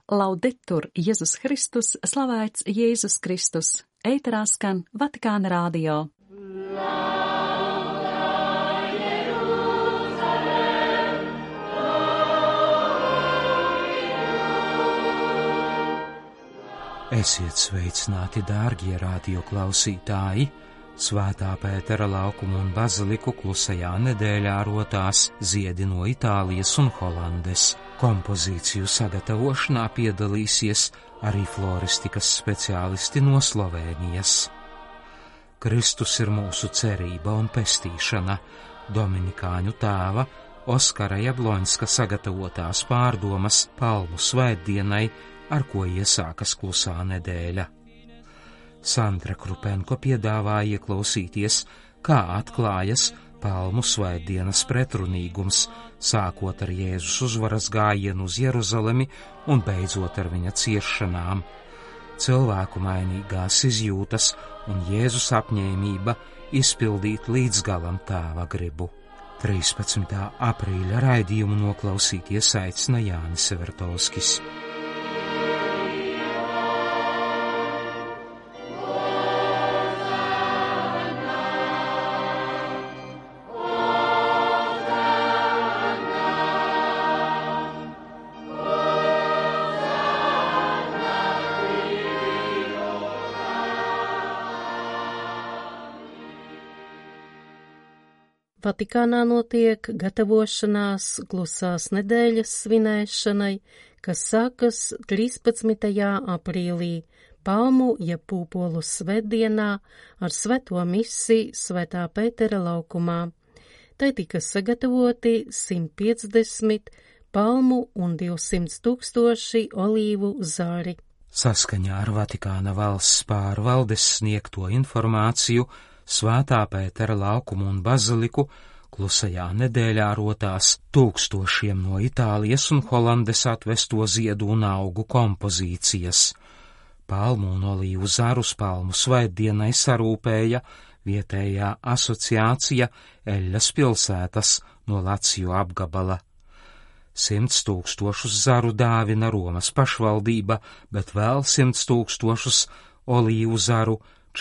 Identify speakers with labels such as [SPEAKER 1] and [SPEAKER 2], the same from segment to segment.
[SPEAKER 1] Laudetur Jēzus Kristus, slavēts Jēzus Kristus, ēterā skan Vatikāna radio.
[SPEAKER 2] Esiet sveicināti, dārgie radio klausītāji! Svētā Pētera laukumu un baziliku klusajā nedēļā rotās ziedi no Itālijas un Holandes. Kompozīciju sagatavošanā piedalīsies arī floristikas speciālisti no Slovēnijas. Kristus ir mūsu cerība un pestīšana. Dominikāņu tēva Oskara Jabloņska sagatavotās pārdomas Palmu svētdienai, ar ko iesākas klusā nedēļa. Sandra Krupenko piedāvāja ieklausīties, kā atklājas Palmu svētdienas pretrunīgums, sākot ar Jēzus uzvaras gājienu uz Jeruzalemi un beidzot ar viņa ciešanām. Cilvēku mainīgās izjūtas un Jēzus apņēmība izpildīt līdz galam tēva gribu. 13. aprīļa raidījumu noklausīties aicina Jānis Severtovskis.
[SPEAKER 3] Vatikānā notiek gatavošanās klusās nedēļas svinēšanai, kas sākas 13. aprīlī, Palmu jeb Pūpolu svētdienā ar svēto misi Svētā Pētera laukumā. Tai tika sagatavoti 150 palmu un 200 000 olīvu zari.
[SPEAKER 2] Saskaņā ar Vatikāna valsts pārvaldes sniegto informāciju, Svētā Pētera laukumu un baziliku klusajā nedēļā rotās tūkstošiem no Itālijas un Holandes atvesto ziedu un augu kompozīcijas. Palmu un olīvu zarus Palmu svētdienai sarūpēja vietējā asociācija Eļas pilsētas no Laciju apgabala. 100 000 zaru dāvina Romas pašvaldība, bet vēl 100 000 olīvu zaru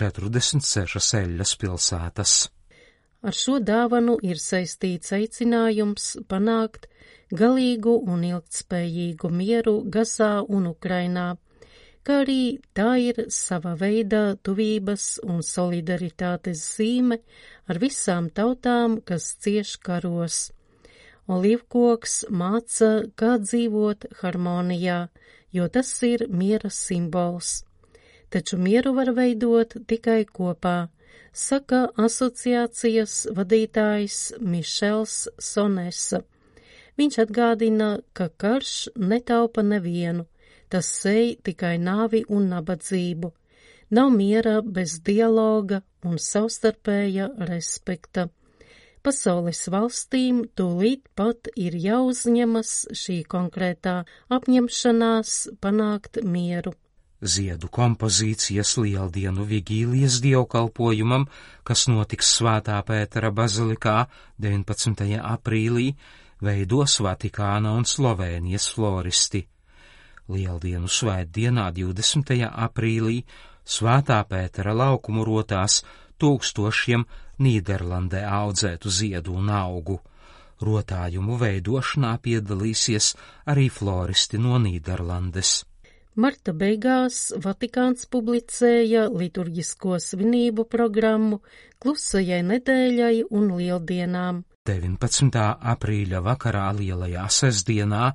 [SPEAKER 2] 46 Eļas pilsētas.
[SPEAKER 3] Ar šo dāvanu ir saistīts aicinājums panākt galīgu un ilgtspējīgu mieru Gazā un Ukrainā, kā arī tā ir sava veida tuvības un solidaritātes zīme ar visām tautām, kas cieš karos. Olīvkoks māca, kā dzīvot harmonijā, jo tas ir miera simbols. Taču mieru var veidot tikai kopā, saka asociācijas vadītājs Mišels Sonesa. Viņš atgādina, ka karš netaupa nevienu, tas sej tikai nāvi un nabadzību. Nav miera bez dialoga un savstarpēja respekta. Pasaules valstīm tūlīt pat ir jāuzņemas šī konkrētā apņemšanās panākt mieru.
[SPEAKER 2] Ziedu kompozīcijas lieldienu vigīlijas dievkalpojumam, kas notiks Svētā Pētera bazilikā 19. aprīlī, veidos Vatikāna un Slovēnijas floristi. Lieldienu svētdienā 20. aprīlī Svētā Pētera laukumu rotās tūkstošiem Nīderlandē audzētu ziedu un augu. Rotājumu veidošanā piedalīsies arī floristi no Nīderlandes.
[SPEAKER 3] Marta beigās Vatikāns publicēja liturģisko svinību programmu klusajai nedēļai un lieldienām.
[SPEAKER 2] 19. aprīļa vakarā lielajā sestdienā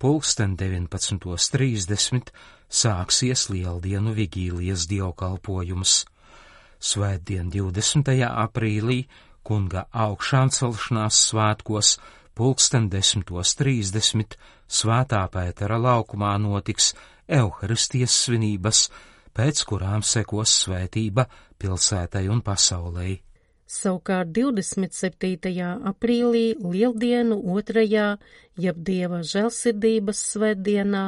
[SPEAKER 2] 19:30 sāksies lieldienu vigīlijas dievkalpojums. Svētdien 20. aprīlī kunga augšācelšanās svētkos 10:30 Svētā Pētera laukumā notiks Euharistijas svinības, pēc kurām sekos svētība pilsētai un pasaulei.
[SPEAKER 3] Savukārt 27. aprīlī lieldienu 2. jeb Dieva žēlsirdības svētdienā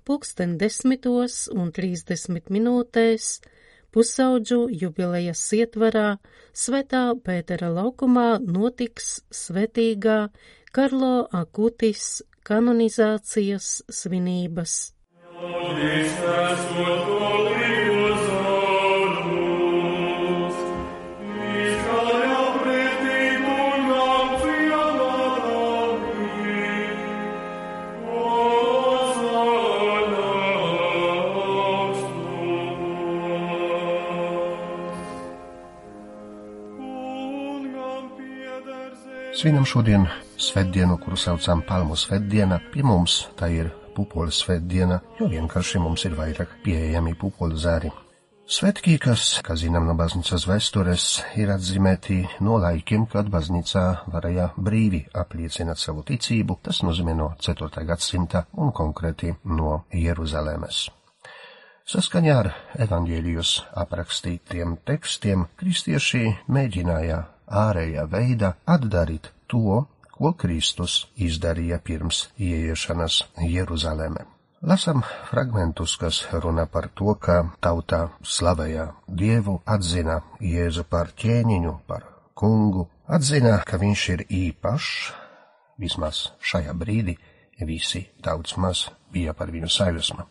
[SPEAKER 3] 10:30 pusaudžu jubilejas ietvarā Svētā Pētera laukumā notiks svētīgā Karlo Akutis kanonizācijas svinības.
[SPEAKER 4] Svinam šodien svētdienu, kuru saucam Palmu svētdiena. Pie mums tā ir pupoļu svētdiena, jo vienkārši mums ir vairāk pieejami pupoļu zari. Svētki, kas, kā zinām no baznīcas vēstures, ir atzīmēti no laikiem, kad baznīcā varēja brīvi apliecināt savu ticību, tas nozīmē no 4. gadsimta un konkrēti no Jeruzalemes. Saskaņā ar evaņģēlijos aprakstītiem tekstiem kristieši mēģināja ārējā veidā atdarīt to, ko Kristus izdarīja pirms ieiešanas Jeruzaleme. Lasam fragmentus, kas runā par to, ka tautā slavēja Dievu, atzina Jēzu par ķēniņu, par kungu, atzina, ka viņš ir īpašs, vismaz šajā brīdī visi daudz maz bija par viņu sajūsma.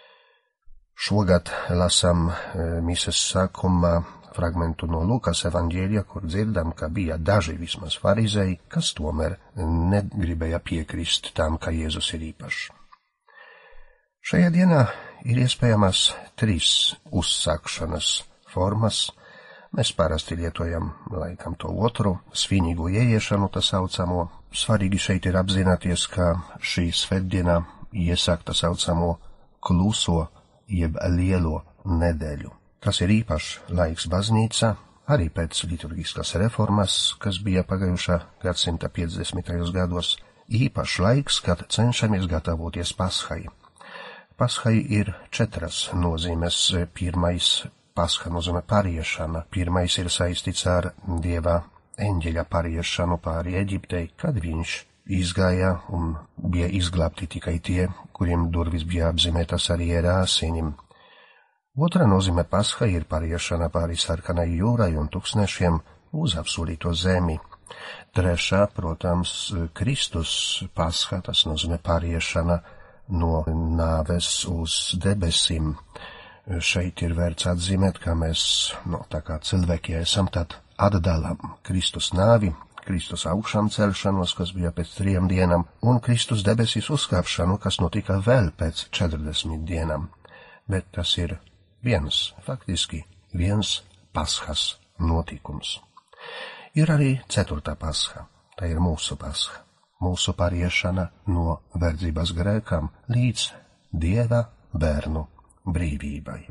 [SPEAKER 4] Šogad lasam mises sākumā fragmentu no Lukas evaņģēlija, kur dzirdam, ka bija daži vismaz farizēji, kas tomēr negribēja piekrist tam, ka Jēzus ir īpašs. Šajā dienā ir iespējamas 3 uzsākšanas formas. Mēs parasti lietojam laikam to otru, svinīgu ieiešanu, tā saucamo. Svarīgi šeit ir apzināties, ka šī svētdiena iesāk tā saucamo kluso jeb lielo nedēļu. Tas ir īpašs laiks baznīcā, arī pēc liturgiskas reformas, kas bija pagājušā gadsimta 50. gados, īpašs laiks, kad cenšamies gatavoties Paschai. Paschai ir 4 nozīmes. Pirmais Pascha nozīmē pariešana. Pirmais ir saistīts ar Dieva eņģeļa pariešanu pāri Eģiptei, kad viņš izgāja un bija izglābti tikai tie, kuriem durvis bija apzīmētas ar ierā asinim. Otra nozīme Pascha ir pariešana pāri sarkanai jūrai un tūkstnešiem uz apsolīto zemi. Trešā, protams, Kristus Pascha, tas nozīmē pariešana no nāves uz debesim. Šeit ir vērts atzīmēt, ka mēs, tā kā cilvēki esam, tad atdalām Kristus nāvi, Kristus augšām celšanos, kas bija pēc 3 dienām, un Kristus debesīs uzkāpšanu, kas notika vēl pēc 40 dienām. Bet tas ir faktiski viens Paschas notikums. Ir arī 4. Pascha, tā ir mūsu Pascha, mūsu pariešana no verdzības grēkam līdz Dieva bērnu brīvībai.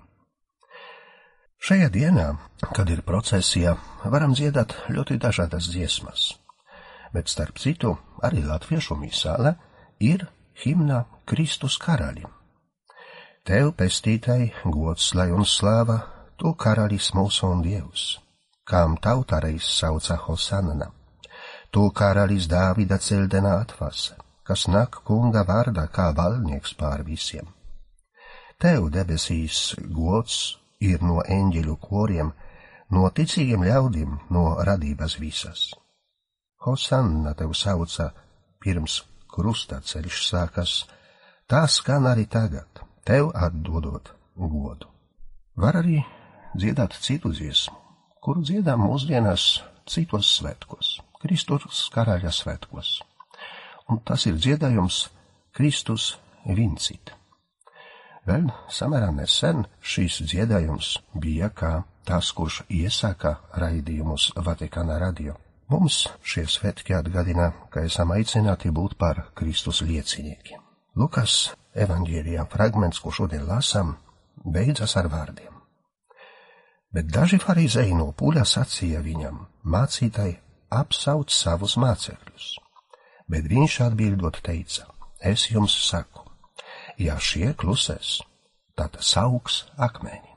[SPEAKER 4] Šajā dienā, kad ir procesija, varam dziedāt ļoti dažādas dziesmas, bet starp citu arī latviešu misāle ir himna Kristus karalim. Tev, pestītai, gods, lai un slāva, tu karalis mūsu un Dievs, kam tauta reiz sauca Hosanna. Tu karalis Dāvida ceļdenā atvasa, kas nāk kunga vārdā kā valdnieks pār visiem. Tev, debesīs, gods ir no eņģeļu koriem, no ticīgiem ļaudīm, no radības visas. Hosanna tev sauca pirms krusta ceļš sākas, tā skan arī tagad. Tev atdodot godu. Var arī dziedāt citu dziesmu, kuru dziedām mūsdienās citos svētkos, Kristus karaļa svētkos. Un tas ir dziedājums Kristus vincit. Vēl samērā nesen šīs dziedājums bija kā tas, kurš iesāka raidījumus Vatikāna radio. Mums šie svētki atgādina, ka esam aicināti būt par Kristus lieciniekiem. Lukas evaņģēlijā fragments, ko šodien lasām, beidzas ar vārdiem. Bet daži farizēji no pūļa sacīja viņam, mācītāji, apsauc savus mācekļus. Bet viņš atbildot teica, es jums saku, ja šie klusēs, tad sauks akmeni.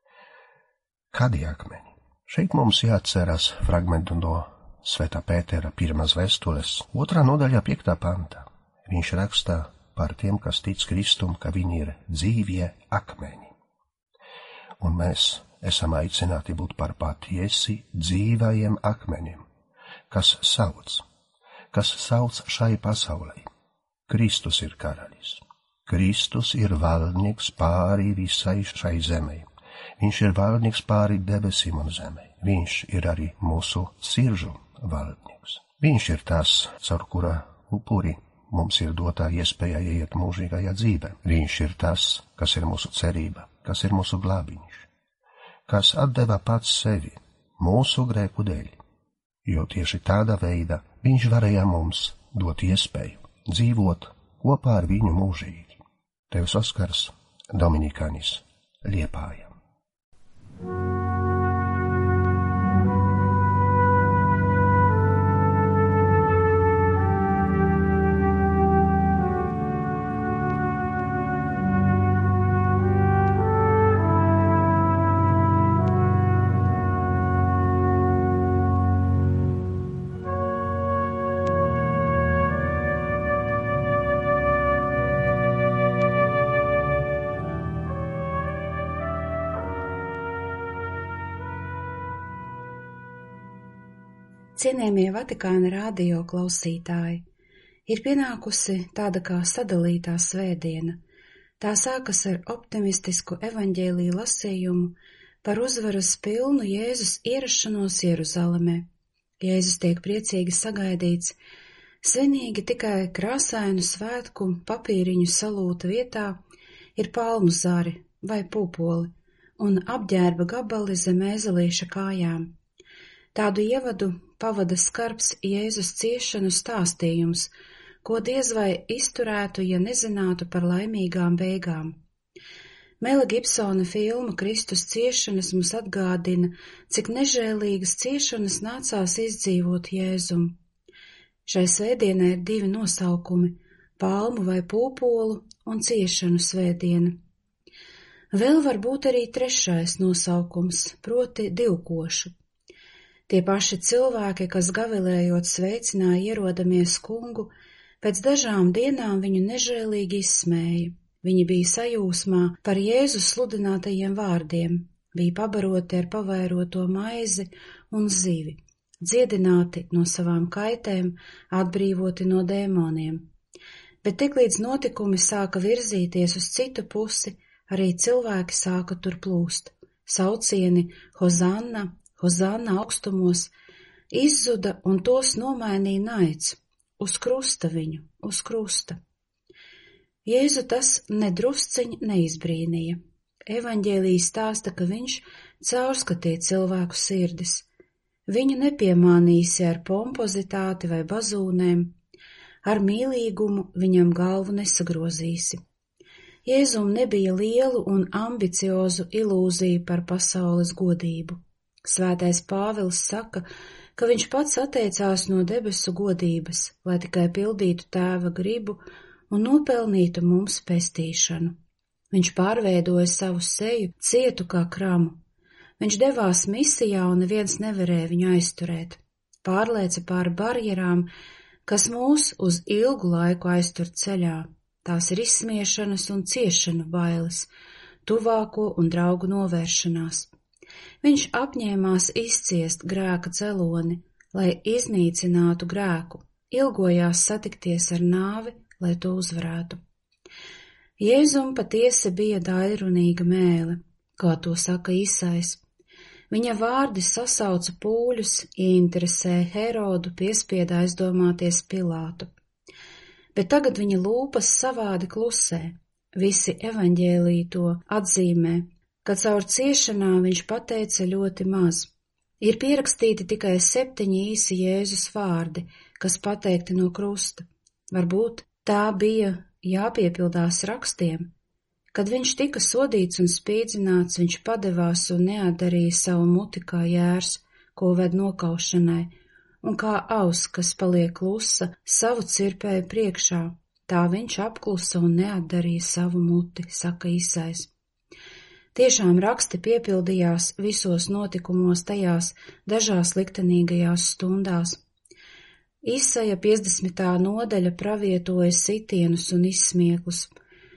[SPEAKER 4] Kādi akmeni? Šeit mums jāatcerās fragmentu no Svētā Pētera 1. vēstules, 2. nodaļā 5. pantā. Viņš rakstā par tiem, kas tic Kristum, ka viņi ir dzīvie akmeņi. Un mēs esam aicināti būt par patiesi dzīvajiem akmeņiem, kas sauc šai pasaulei. Kristus ir karalis. Kristus ir valdnieks pāri visai šai zemei. Viņš ir valdnieks pāri debesīm un zemei. Viņš ir arī mūsu sirdžu valdnieks. Viņš ir tas, caur kura upuri mums ir dotā iespēja ieiet mūžīgajā dzīvē. Viņš ir tas, kas ir mūsu cerība, kas ir mūsu glābiņš, kas atdeva pats sevi mūsu grēku dēļ, jo tieši tāda veida viņš varēja mums dot iespēju dzīvot kopā ar viņu mūžīgi. Tevs Oskars, Dominikānis, Liepāja.
[SPEAKER 5] Cienējamie Vatikāna radio klausītāji, ir pienākusi tāda kā sadalītā svētdiena. Tā sākas ar optimistisku evaņģēliju lasījumu par uzvaras pilnu Jēzus ierašanos Jeruzalemē. Jēzus tiek priecīgi sagaidīts, svinīgi tikai krāsainu svētku papīriņu salūta vietā ir palmu zari vai pupoli un apģērba gabali zem ēzelīša kājām. Tādu ievadu pavada skarbs Jēzus ciešanu stāstījums, ko diez vai izturētu, ja nezinātu par laimīgām beigām. Mela Gibsona filma Kristus ciešanas mums atgādina, cik nežēlīgas ciešanas nācās izdzīvot Jēzum. Šai svētdienai ir divi nosaukumi – palmu vai pūpolu un ciešanu svētdiena. Vēl var būt arī trešais nosaukums, proti divkošu. Tie paši cilvēki, kas gavilējot sveicināja ierodamies kungu, pēc dažām dienām viņu nežēlīgi izsmēja. Viņi bija sajūsmā par Jēzus sludinātajiem vārdiem, bija pabaroti ar pavairoto maizi un zivi, dziedināti no savām kaitēm, atbrīvoti no dēmoniem. Bet tiklīdz notikumi sāka virzīties uz citu pusi, arī cilvēki sāka tur plūst. Saucieni Hozanna, Hozanna augstumos izzuda un tos nomainīja naids. Uz krusta viņu, uz krusta. Jēzu tas nedrusciņ neizbrīnīja. Evaņģēlija stāsta, ka viņš caurskatīja cilvēku sirdis. Viņu nepiemānīsi ar pompozitāti vai bazūnēm, ar mīlīgumu viņam galvu nesagrozīsi. Jēzum nebija lielu un ambiciozu ilūziju par pasaules godību. Svētais Pāvils saka, ka viņš pats atteicās no debesu godības, lai tikai pildītu Tēva gribu un nopelnītu mums pestīšanu. Viņš pārveidoja savu seju cietu kā kramu. Viņš devās misijā un neviens nevarēja viņu aizturēt. Pārlēca pāri barjerām, kas mūs uz ilgu laiku aiztur ceļā. Tās ir izsmiešanas un ciešanu bailes, tuvāko un draugu novēršanās. Viņš apņēmās izciest grēka cēloni, lai iznīcinātu grēku, ilgojās satikties ar nāvi, lai to uzvarētu. Jēzum patiesi bija daļrunīga mēle, kā to saka Īsais. Viņa vārdi sasauca pūļus, ieinteresēja Herodu, piespieda aizdomāties Pilātu. Bet tagad viņa lūpas savādi klusē, visi evaņģēliji to atzīmē, ka caur ciešanām viņš pateica ļoti maz. Ir pierakstīti tikai 7 īsi Jēzus vārdi, kas pateikti no krusta. Varbūt tā bija jāpiepildās rakstiem. Kad viņš tika sodīts un spīdzināts, viņš padevās un neatdarīja savu muti kā jērs, ko ved nokaušanai, un kā aus, kas paliek klusa, savu cirpēju priekšā. Tā viņš apklusa un neatdarīja savu muti, saka Īsais. Tiešām raksti piepildījās visos notikumos tajās dažās liktenīgajās stundās. Isaja 50. nodaļa pravietoja sitienus un izsmieklus.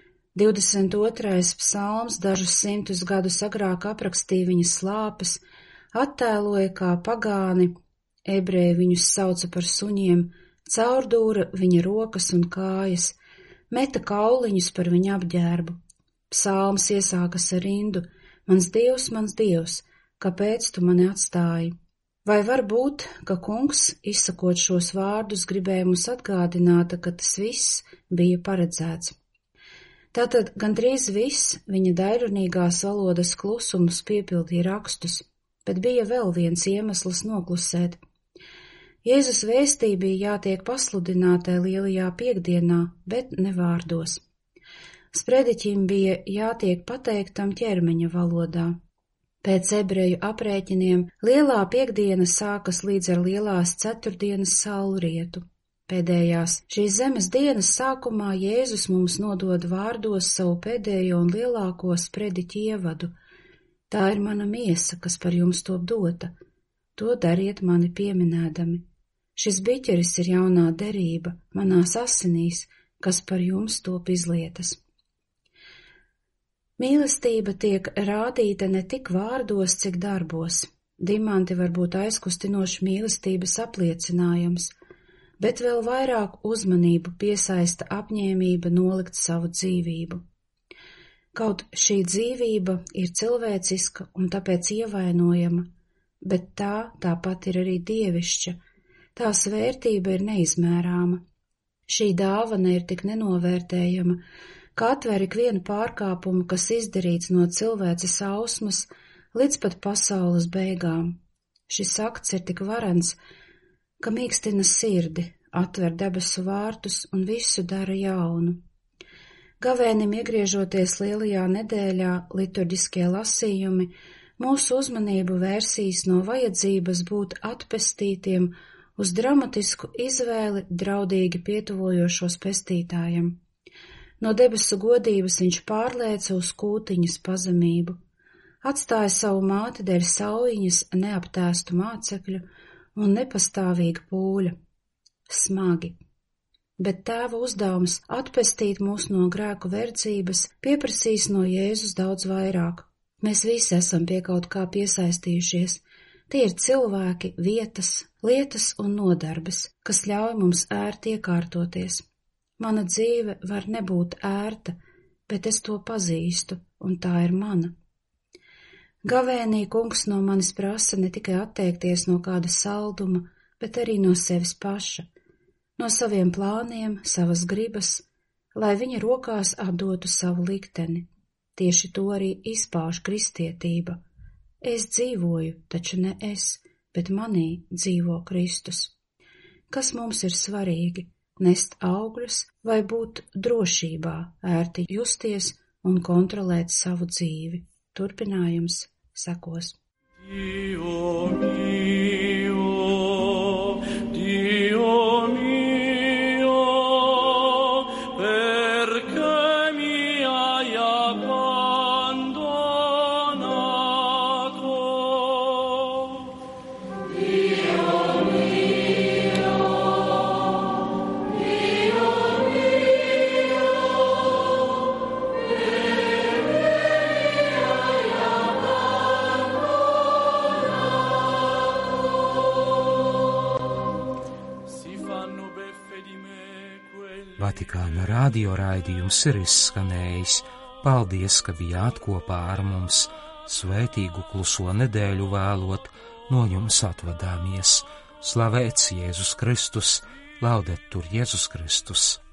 [SPEAKER 5] 22. psalms dažus simtus gadus agrāk aprakstīja viņa slāpes, attēloja kā pagāni, ebreji viņus sauca par suņiem, caurdūra viņa rokas un kājas, meta kauliņus par viņa apģērbu. Psalms iesākas ar rindu: Mans Dievs, kāpēc tu mani atstāji? Vai var būt, ka kungs, izsakot šos vārdus, gribēja mums atgādināt, ka tas viss bija paredzēts? Tātad gandrīz viss viņa daļrunīgās valodas klusums piepildīja rakstus, bet bija vēl viens iemesls noklusēt. Jēzus vēstī bija jātiek pasludinātai lielajā piekdienā, bet ne vārdos. Sprediķim bija jātiek pateiktam ķermeņa valodā. Pēc ebreju aprēķiniem lielā piekdiena sākas līdz ar lielās ceturtdienas saulrietu. Pēdējās šīs zemes dienas sākumā Jēzus mums nodod vārdos savu pēdējo un lielāko sprediķu ievadu. Tā ir mana miesa, kas par jums top dota. To dariet mani pieminēdami. Šis biķeris ir jaunā derība manās asinīs, kas par jums top izlietas. Mīlestība tiek rādīta ne tik vārdos, cik darbos. Dimanti var būt aizkustinoši mīlestības apliecinājums, bet vēl vairāk uzmanību piesaista apņēmība nolikt savu dzīvību. Kaut šī dzīvība ir cilvēciska un tāpēc ievainojama, bet tā tāpat ir arī dievišķa, tās vērtība ir neizmērāma. Šī dāvana ir tik nenovērtējama, ka atver ikvienu pārkāpumu, kas izdarīts no cilvēces ausmas līdz pat pasaules beigām. Šis akts ir tik varens, ka mīkstina sirdi, atver debesu vārtus un visu dara jaunu. Gavēnim iegriežoties lielajā nedēļā, liturģiskie lasījumi mūsu uzmanību vērsīs no vajadzības būt atpestītiem uz dramatisku izvēli draudīgi pietuvojošos pestītājiem. No debesu godības viņš pārlēca uz kūtiņas pazemību, atstāja savu māti dēļ saujiņas neaptēstu mācekļu un nepastāvīga pūļa. Smagi. Bet tēva uzdevums atpestīt mūs no grēku verdzības pieprasīs no Jēzus daudz vairāk. Mēs visi esam pie kaut kā piesaistījušies. Tie ir cilvēki, vietas, lietas un nodarbes, kas ļauj mums ērti iekārtoties. Mana dzīve var nebūt ērta, bet es to pazīstu, un tā ir mana. Gavēnī kungs no manis prasa ne tikai atteikties no kāda salduma, bet arī no sevis paša, no saviem plāniem, savas gribas, lai viņa rokās atdotu savu likteni. Tieši to arī izpauž kristietība. Es dzīvoju, taču ne es, bet manī dzīvo Kristus. Kas mums ir svarīgi? Nest augļus vai būt drošībā, ērti justies un kontrolēt savu dzīvi. Turpinājums sekos. Dio mio, perché mi hai abbandonato?
[SPEAKER 2] Vatikāna radio raidījums ir izskanējis. Paldies, ka bijāt kopā ar mums. Svētīgu kluso nedēļu vēlot, no jums atvadāmies. Slavēts Jēzus Kristus, laudetur Jēzus Kristus.